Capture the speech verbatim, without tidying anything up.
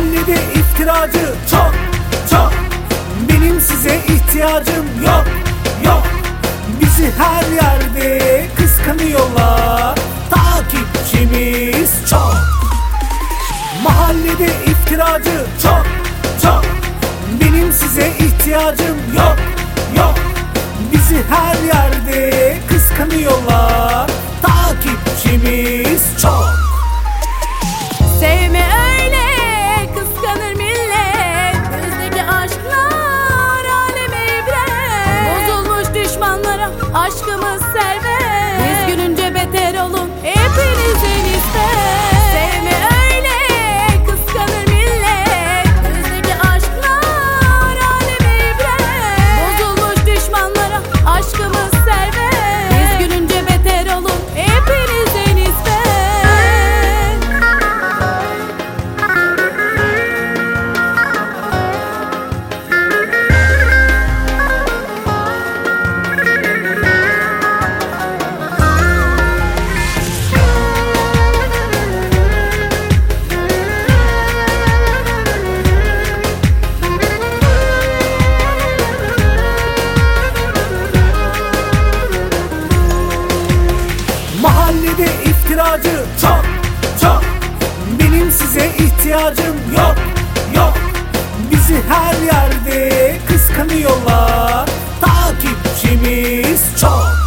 Mahallede iftiracı çok çok, benim size ihtiyacım yok yok. Bizi her yerde kıskanıyorlar, takipçimiz çok. Mahallede iftiracı çok çok, benim size ihtiyacım yok yok. Bizi her yerde kıskanıyorlar, takipçimiz çok. Sevme öyle kıskanır millet, bizdeki aşklar aleme ibret. Bozulmuş düşmanlara aşkımız servet, biz gülünce beter olun hepinizin ister. Sevme öyle kıskanır millet, bizdeki aşklar aleme ibret. Bozulmuş düşmanlara aşkımız servet, biz gülünce beter olun hepinizin ister. Mahallede iftiracı çok çok, benim size ihtiyacım yok yok. Bizi her yerde kıskanıyorlar, takipçimiz çok.